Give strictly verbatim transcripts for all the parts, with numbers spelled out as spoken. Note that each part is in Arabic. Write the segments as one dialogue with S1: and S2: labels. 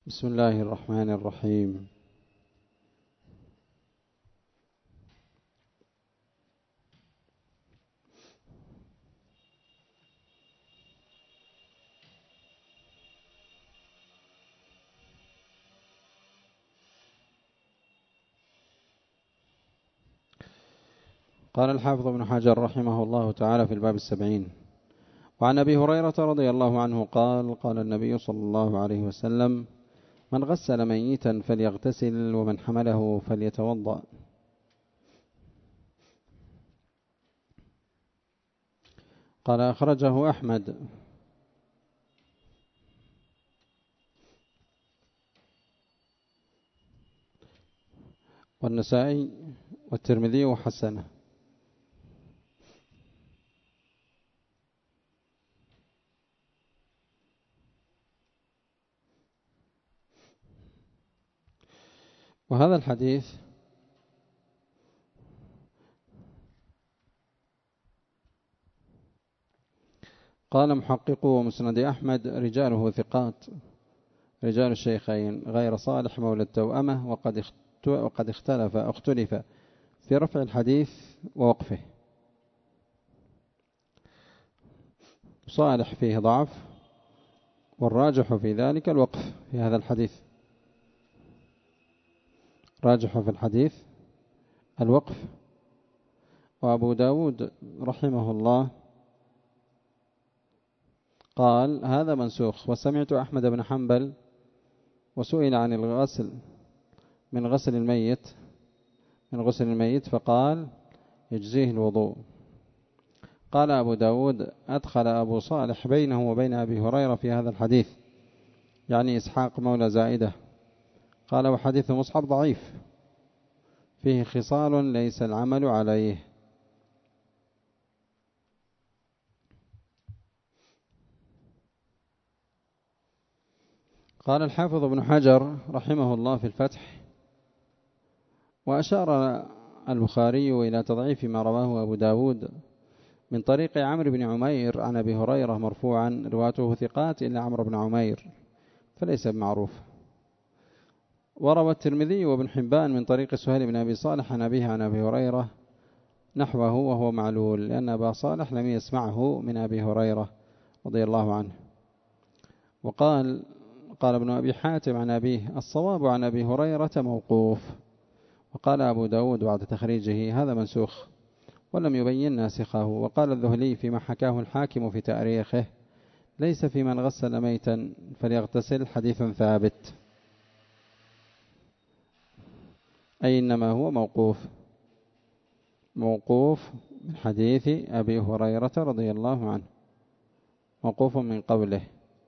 S1: بسم الله الرحمن الرحيم. قال الحافظ ابن حجر رحمه الله تعالى في الباب السبعين: وعن أبي هريرة رضي الله عنه قال: قال النبي صلى الله عليه وسلم: من غسل ميتا فليغتسل ومن حمله فليتوضأ. قال: أخرجه أحمد والنسائي والترمذي وحسنه. وهذا الحديث قال محققو مسند أحمد: رجاله ثقات رجال الشيخين غير صالح مولى التوأمة، وقد وقد اختلف اختلف في رفع الحديث ووقفه. صالح فيه ضعف، والراجح في ذلك الوقف في هذا الحديث. راجح في الحديث الوقف. وأبو داود رحمه الله قال: هذا منسوخ. وسمعت أحمد بن حنبل وسئل عن الغسل من غسل الميت من غسل الميت فقال: يجزيه الوضوء. قال أبو داود: أدخل أبو صالح بينه وبين أبي هريرة في هذا الحديث، يعني إسحاق مولى زائدة. قال: وحديث مصعب ضعيف فيه خصال ليس العمل عليه. قال الحافظ ابن حجر رحمه الله في الفتح: وأشار البخاري إلى تضعيف ما رواه أبو داود من طريق عمرو بن عمير عن أبي هريرة مرفوعا: رواته ثقات إلا عمرو بن عمير فليس بمعروف. وروى الترمذي وابن حبان من طريق سهيل بن أبي صالح عن أبيه عن أبي هريرة نحوه وهو معلول، لأن أبا صالح لم يسمعه من أبي هريرة رضي الله عنه. وقال قال ابن أبي حاتم عن أبيه: الصواب عن أبي هريرة موقوف. وقال أبو داود بعد تخريجه: هذا منسوخ ولم يبين ناسخه. وقال الذهلي فيما حكاه الحاكم في تاريخه: ليس في من غسل ميتا فليغتسل حديث ثابت، أي إنما هو موقوف موقوف من حديث أبي هريرة رضي الله عنه، موقوف من قوله.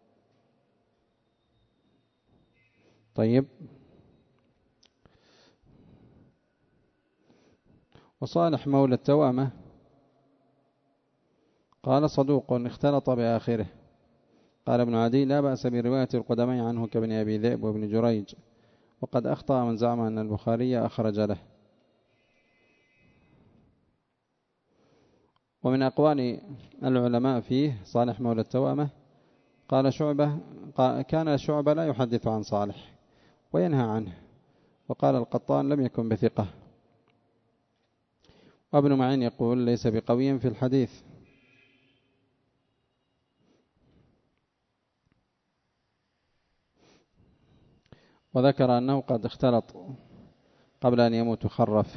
S1: طيب. وصالح مولى التوأمة قال: صدوق اختلط بآخره. قال ابن عدي: لا بأس برواية القدمين عنه كابن أبي ذئب وابن جريج، وقد أخطأ من زعم أن البخاري أخرج له. ومن أقوال العلماء فيه صالح مولى التوأمة قال شعبة قال كان شعبة لا يحدث عن صالح وينهى عنه. وقال القطان: لم يكن بثقة. وابن معين يقول: ليس بقوي في الحديث. وذكر أنه قد اختلط قبل أن يموت خرف.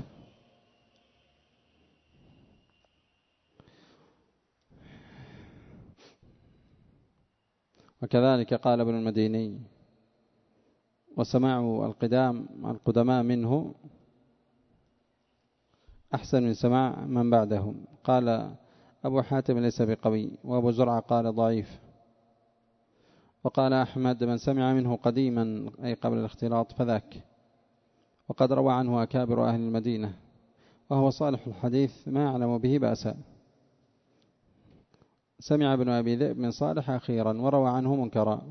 S1: وكذلك قال ابن المديني: وسماع القدام القدماء منه أحسن من سماع من بعدهم. قال أبو حاتم: ليس بقوي. وأبو زرعة قال: ضعيف. وقال أحمد: من سمع منه قديما أي قبل الاختلاط فذاك. وقد روى عنه أكابر أهل المدينة، وهو صالح الحديث ما يعلم به بأسا. سمع ابن أبي ذئب من صالح أخيرا وروى عنه منكرا.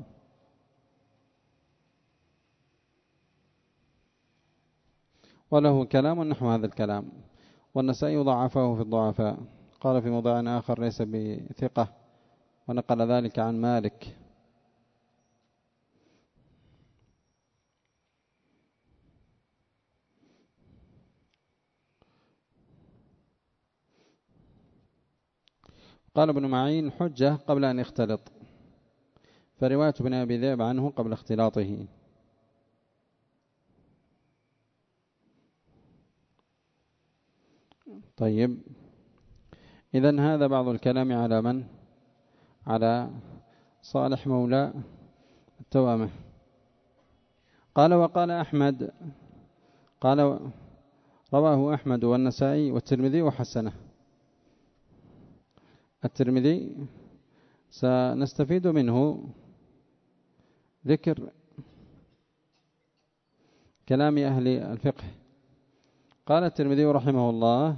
S1: وله كلام نحو هذا الكلام. والنسائي ضعفه في الضعفاء، قال في موضع آخر: ليس بثقة، ونقل ذلك عن مالك. قال ابن معين حجة قبل أن يختلط، فرواية ابن أبي ذئب عنه قبل اختلاطه. طيب، إذن هذا بعض الكلام على من؟ على صالح مولى التوامة. قال وقال أحمد، قال رواه أحمد والنسائي والترمذي وحسنه. الترمذي سنستفيد منه ذكر كلام أهل الفقه. قال الترمذي رحمه الله: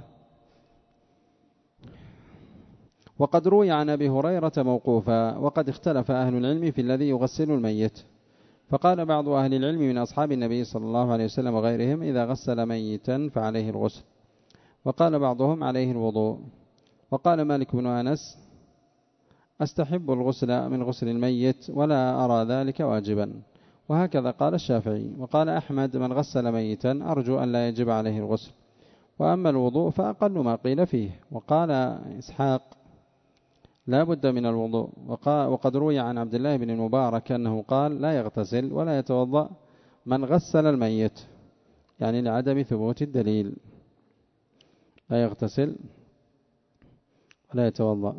S1: وقد روي عن أبي هريرة موقوفا، وقد اختلف أهل العلم في الذي يغسل الميت، فقال بعض أهل العلم من أصحاب النبي صلى الله عليه وسلم وغيرهم: إذا غسل ميتا فعليه الغسل، وقال بعضهم: عليه الوضوء. وقال مالك بن أنس: أستحب الغسل من غسل الميت ولا أرى ذلك واجبا. وهكذا قال الشافعي. وقال أحمد: من غسل ميتا أرجو أن لا يجب عليه الغسل، وأما الوضوء فأقل ما قيل فيه. وقال إسحاق: لا بد من الوضوء. وقد روي عن عبد الله بن المبارك أنه قال: لا يغتسل ولا يتوضأ من غسل الميت، يعني لعدم ثبوت الدليل، لا يغتسل ولا يتوضأ.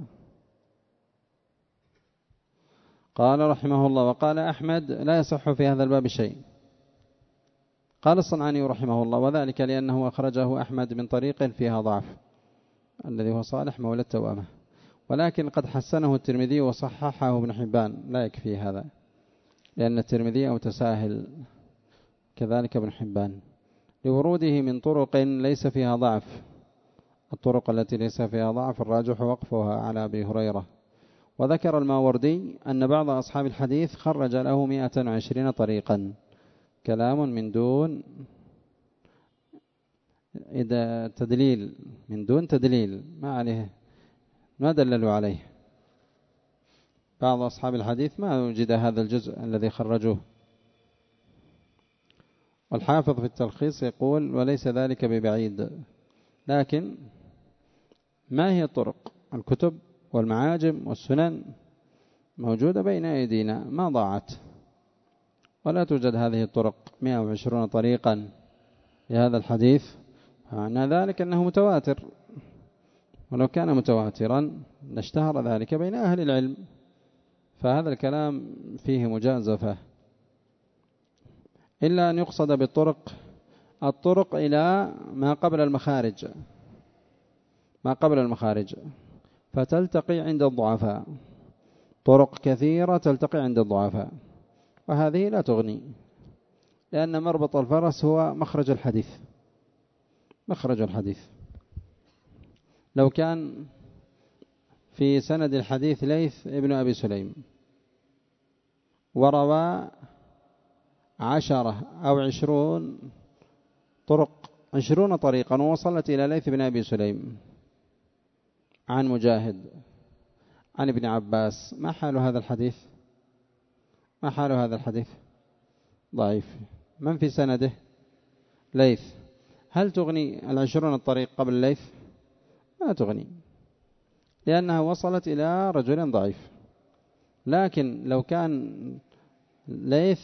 S1: قال رحمه الله: وقال أحمد: لا يصح في هذا الباب شيء. قال الصنعاني رحمه الله: وذلك لأنه أخرجه أحمد من طريق فيها ضعف، الذي هو صالح مولى التوامة، ولكن قد حسنه الترمذي وصححه ابن حبان. لا يكفي هذا، لأن الترمذي متساهل، كذلك ابن حبان، لوروده من طرق ليس فيها ضعف. الطرق التي ليس فيها ضعف الراجح وقفها على أبي هريرة. وذكر الماوردي أن بعض أصحاب الحديث خرج له مئة وعشرين طريقا، كلام من دون إذا تدليل، من دون تدليل، ما عليه، ما دللوا عليه. بعض أصحاب الحديث ما وجد هذا الجزء الذي خرجوه. والحافظ في التلخيص يقول: وليس ذلك ببعيد، لكن ما هي الطرق؟ الكتب والمعاجم والسنن موجودة بين أيدينا، ما ضاعت، ولا توجد هذه الطرق مئة وعشرين طريقا لهذا الحديث، معنى ذلك أنه متواتر، ولو كان متواترا لاشتهر ذلك بين أهل العلم. فهذا الكلام فيه مجازفة، إلا أن يقصد بالطرق الطرق إلى ما قبل المخارج، ما قبل المخارج، فتلتقي عند الضعفاء، طرق كثيرة تلتقي عند الضعفاء، وهذه لا تغني، لأن مربط الفرس هو مخرج الحديث، مخرج الحديث. لو كان في سند الحديث ليث ابن أبي سليم وروى عشرة أو عشرون طرق، عشرون طريقا، ووصلت إلى ليث بن أبي سليم عن مجاهد عن ابن عباس، ما حال هذا الحديث؟ ما حال هذا الحديث؟ ضعيف. من في سنده؟ ليث. هل تغني العشرون الطريق قبل ليث؟ ما تغني، لأنها وصلت إلى رجل ضعيف. لكن لو كان ليث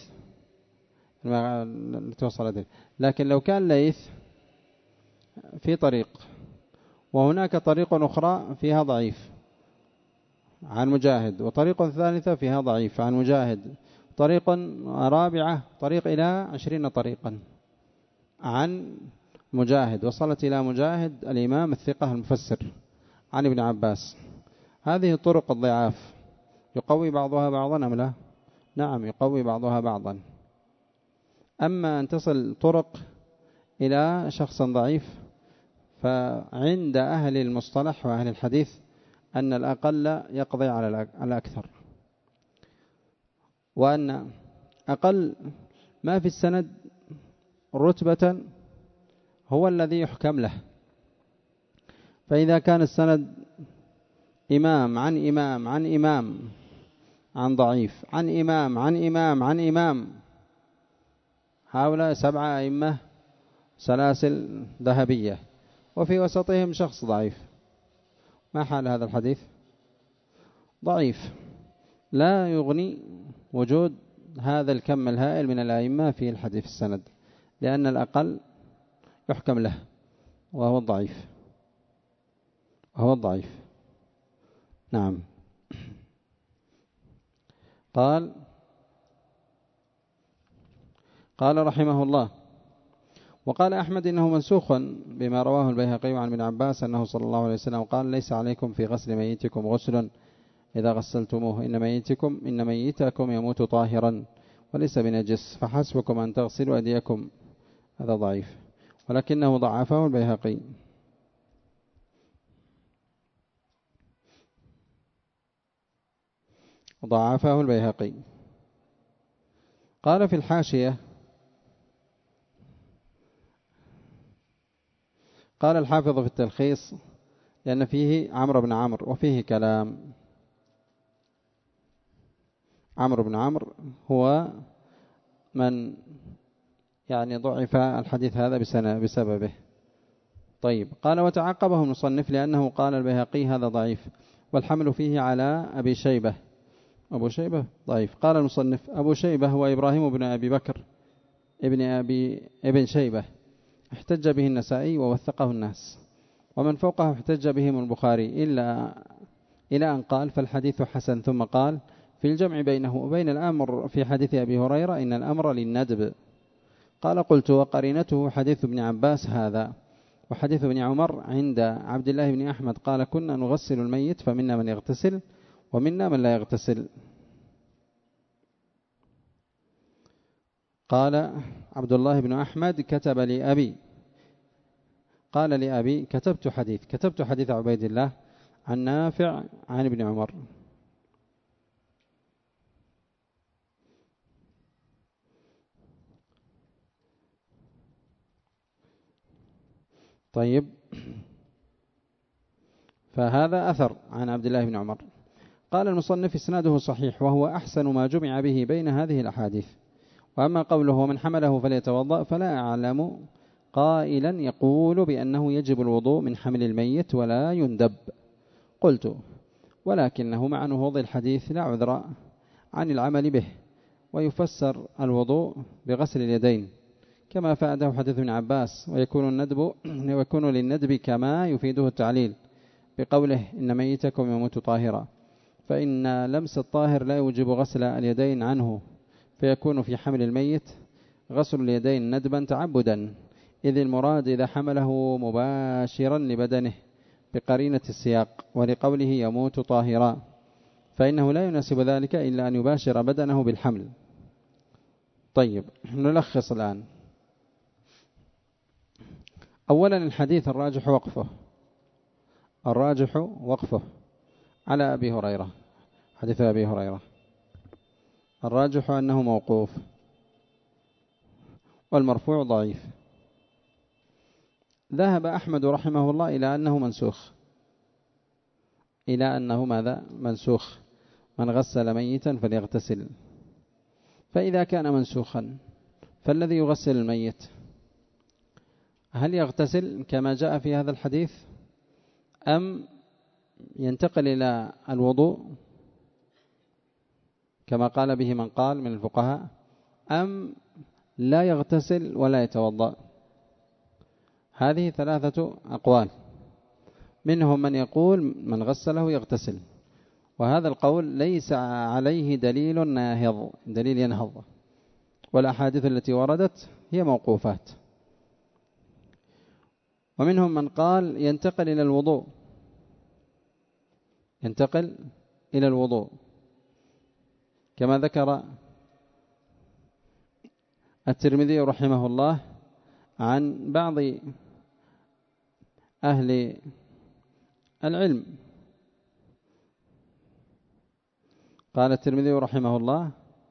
S1: توصلت، لكن لو كان ليث في طريق وهناك طريق أخرى فيها ضعيف عن مجاهد، وطريق ثالثة فيها ضعيف عن مجاهد، طريق رابعة، طريق إلى عشرين طريقا عن مجاهد، وصلت إلى مجاهد الإمام الثقة المفسر عن ابن عباس. هذه الطرق الضعاف يقوي بعضها بعضا أم لا؟ نعم، يقوي بعضها بعضا. أما أن تصل طرق إلى شخص ضعيف، فعند أهل المصطلح وأهل الحديث أن الأقل يقضي على الأكثر، وأن أقل ما في السند رتبة هو الذي يحكم له. فإذا كان السند إمام عن إمام عن إمام عن ضعيف عن إمام عن إمام عن إمام، هؤلاء سبعة أئمة سلاسل ذهبية، وفي وسطهم شخص ضعيف، ما حال هذا الحديث؟ ضعيف، لا يغني وجود هذا الكم الهائل من الأئمة في الحديث السند، لأن الأقل يحكم له وهو الضعيف وهو الضعيف. نعم. قال قال رحمه الله: وقال أحمد إنه منسوخ بما رواه البيهقي عن ابن عباس أنه صلى الله عليه وسلم قال: ليس عليكم في غسل ميتكم غسل إذا غسلتموه، إن ميتكم إن ميتكم يموت طاهرا وليس بنجس، فحسبكم أن تغسلوا أيديكم. هذا ضعيف، ولكنه ضعفه البيهقي. ضعفه البيهقي. قال في الحاشية: قال الحافظ في التلخيص: لأن فيه عمرو بن عمرو وفيه كلام. عمرو بن عمرو هو من يعني ضعف الحديث هذا بسببه. طيب. قال: وتعقبه المصنف لأنه قال البيهقي هذا ضعيف، والحمل فيه على أبي شيبة. أبو شيبة ضعيف. قال المصنف: أبو شيبة هو إبراهيم بن أبي بكر ابن أبي ابن شيبة، احتج به النسائي ووثقه الناس، ومن فوقه احتج بهم البخاري، إلا إلى أن قال: فالحديث حسن. ثم قال في الجمع بينه وبين الأمر في حديث أبي هريرة: إن الأمر للندب. قال: قلت: وقرينته حديث ابن عباس هذا، وحديث ابن عمر عند عبد الله بن أحمد قال: كنا نغسل الميت فمنا من يغتسل ومنا من لا يغتسل. قال عبد الله بن أحمد: كتب لأبي، قال لأبي: كتبت حديث كتبت حديث عبيد الله عن نافع عن ابن عمر. طيب. فهذا أثر عن عبد الله بن عمر. قال المصنف: إسناده صحيح، وهو أحسن ما جمع به بين هذه الأحاديث. وأما قوله ومن حمله فليتوضأ، فلا أعلم قائلا يقول بأنه يجب الوضوء من حمل الميت ولا يندب. قلت: ولكنه مع نهوض الحديث لا عذر عن العمل به، ويفسر الوضوء بغسل اليدين كما فاده حديث ابن عباس، ويكون الندب ويكون للندب كما يفيده التعليل بقوله: إن ميتكم يموت طاهرا، فإن لمس الطاهر لا يوجب غسل اليدين عنه، فيكون في حمل الميت غسل اليدين ندبا تعبدا، إذ المراد إذا حمله مباشرا لبدنه بقرينة السياق، ولقوله يموت طاهرا، فإنه لا يناسب ذلك إلا أن يباشر بدنه بالحمل. طيب. نلخص الآن. أولا الحديث الراجح وقفه الراجح وقفه على أبي هريرة، حديث أبي هريرة الراجح أنه موقوف، والمرفوع ضعيف. ذهب أحمد رحمه الله إلى أنه منسوخ، إلى أنه ماذا؟ منسوخ، من غسل ميتا فليغتسل. فإذا كان منسوخا فالذي يغسل الميت هل يغتسل كما جاء في هذا الحديث، أم ينتقل إلى الوضوء كما قال به من قال من الفقهاء، أم لا يغتسل ولا يتوضأ؟ هذه ثلاثة أقوال. منهم من يقول من غسله يغتسل، وهذا القول ليس عليه دليل ناهض، دليل ينهض، والأحاديث التي وردت هي موقوفات. ومنهم من قال ينتقل إلى الوضوء ينتقل إلى الوضوء كما ذكر الترمذي رحمه الله عن بعض أهل العلم. قال الترمذي رحمه الله: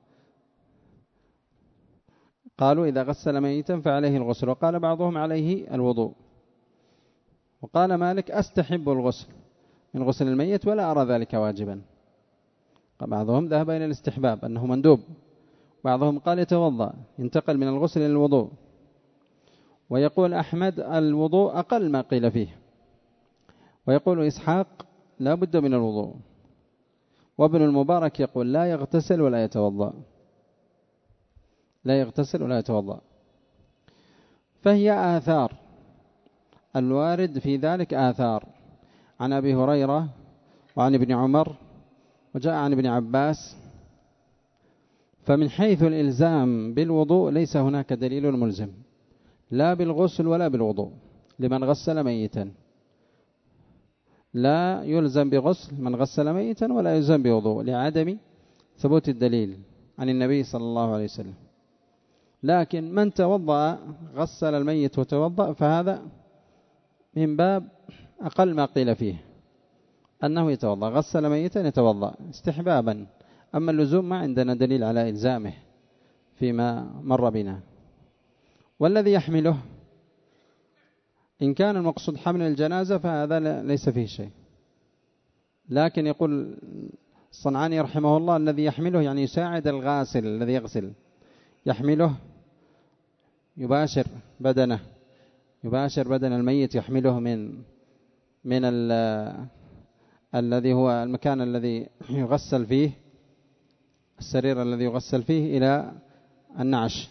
S1: قالوا إذا غسل ميتا فعليه الغسل، وقال بعضهم عليه الوضوء. وقال مالك: أستحب الغسل من غسل الميت ولا أرى ذلك واجبا. بعضهم ذهب إلى الاستحباب أنه مندوب، بعضهم قال يتوضأ، ينتقل من الغسل إلى الوضوء. ويقول أحمد الوضوء أقل ما قيل فيه، ويقول إسحاق لا بد من الوضوء. وابن المبارك يقول لا يغتسل ولا يتوضأ، لا يغتسل ولا يتوضأ. فهي آثار، الوارد في ذلك آثار عن أبي هريرة وعن ابن عمر وجاء عن ابن عباس. فمن حيث الإلزام بالوضوء ليس هناك دليل ملزم لا بالغسل ولا بالوضوء لمن غسل ميتا، لا يلزم بغسل من غسل ميتا ولا يلزم بوضوء لعدم ثبوت الدليل عن النبي صلى الله عليه وسلم. لكن من توضأ غسل الميت وتوضأ فهذا من باب أقل ما قيل فيه أنه يتوضأ، غسل ميتا يتوضأ استحبابا. أما اللزوم ما عندنا دليل على إلزامه فيما مر بنا. والذي يحمله إن كان المقصود حمل الجنازة فهذا ليس فيه شيء، لكن يقول الصنعاني رحمه الله الذي يحمله يعني يساعد الغاسل الذي يغسل، يحمله يباشر بدنه، يباشر بدن الميت، يحمله من من الذي هو المكان الذي يغسل فيه، السرير الذي يغسل فيه إلى النعش،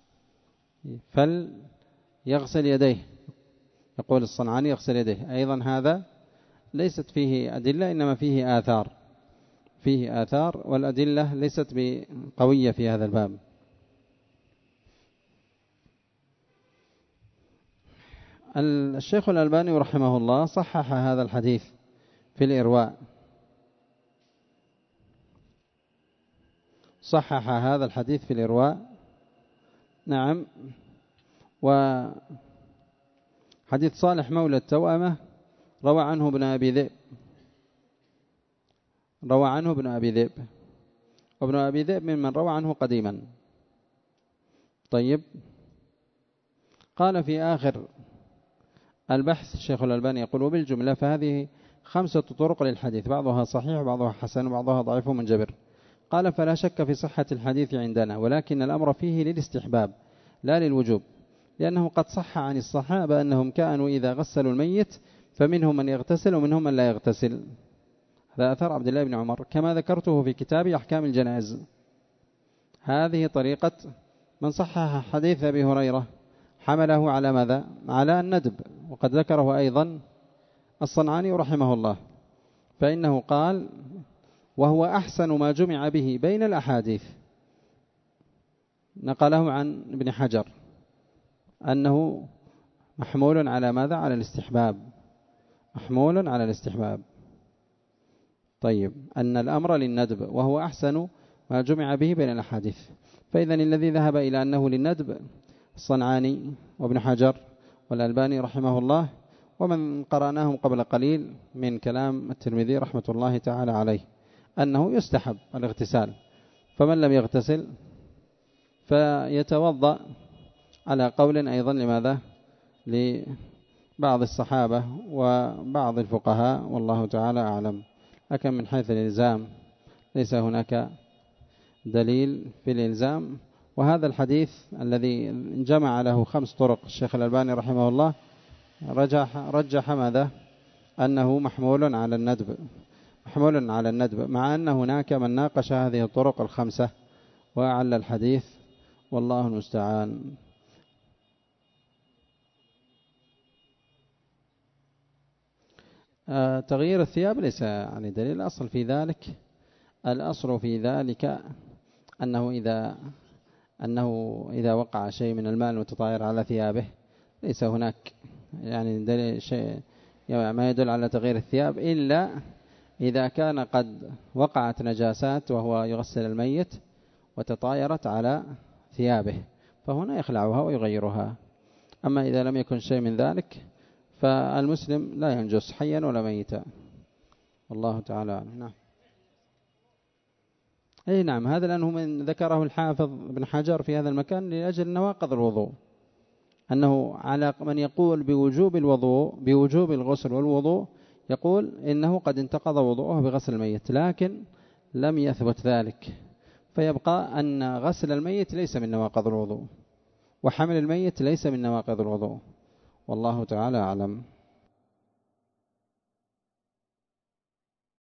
S1: فليغسل يديه. يقول الصنعاني يغسل يديه. أيضا هذا ليست فيه أدلة إنما فيه آثار، فيه آثار والأدلة ليست بقوية في هذا الباب. الشيخ الألباني رحمه الله صحح هذا الحديث في الإرواء، صحح هذا الحديث في الإرواء. نعم. وحديث صالح مولى التوأمة روى عنه ابن أبي ذئب، روى عنه ابن أبي ذئب، وابن أبي ذئب ممن روى عنه قديما. طيب، قال في آخر البحث الشيخ الألباني يقول وبالجملة فهذه خمسة طرق للحديث، بعضها صحيح وبعضها حسن وبعضها ضعيف منجبر. قال فلا شك في صحة الحديث عندنا، ولكن الأمر فيه للاستحباب لا للوجوب، لأنه قد صح عن الصحابة أنهم كانوا إذا غسلوا الميت فمنهم من يغتسل ومنهم من لا يغتسل. هذا أثر عبد الله بن عمر كما ذكرته في كتاب أحكام الجنائز. هذه طريقة من صحح حديث أبي هريرة، حمله على ماذا؟ على الندب. وقد ذكره أيضا الصنعاني رحمه الله، فإنه قال وهو أحسن ما جمع به بين الأحاديث. نقله عن ابن حجر أنه محمول على ماذا؟ على الاستحباب، محمول على الاستحباب. طيب، أن الأمر للندب وهو أحسن ما جمع به بين الأحاديث. فإذا الذي ذهب إلى أنه للندب الصنعاني وابن حجر والألباني رحمه الله، ومن قرأناهم قبل قليل من كلام الترمذي رحمة الله تعالى عليه أنه يستحب الاغتسال. فمن لم يغتسل فيتوضأ على قول أيضا لماذا؟ لبعض الصحابة وبعض الفقهاء والله تعالى أعلم. لكن من حيث الإلزام ليس هناك دليل في الإلزام. وهذا الحديث الذي جمع له خمس طرق الشيخ الألباني رحمه الله رجح, رجح ماذا؟ أنه محمول على الندب، محمول على الندب، مع أن هناك من ناقش هذه الطرق الخمسة وأعل الحديث والله المستعان. آه تغيير الثياب ليس يعني دليل. الأصل في ذلك، الأصل في ذلك أنه إذا أنه إذا وقع شيء من الماء المتطاير على ثيابه ليس هناك يعني دليل شيء يعني ما يدل على تغيير الثياب، إلا إذا كان قد وقعت نجاسات وهو يغسل الميت وتطايرت على ثيابه فهنا يخلعها ويغيرها. أما إذا لم يكن شيء من ذلك فالمسلم لا ينجس حيا ولا ميتا، والله تعالى نعم. أي نعم، هذا لأنه من ذكره الحافظ بن حجر في هذا المكان لأجل نواقض الوضوء، أنه على من يقول بوجوب الوضوء بوجوب الغسل والوضوء يقول إنه قد انتقض وضوءه بغسل الميت، لكن لم يثبت ذلك، فيبقى أن غسل الميت ليس من نواقض الوضوء وحمل الميت ليس من نواقض الوضوء، والله تعالى أعلم.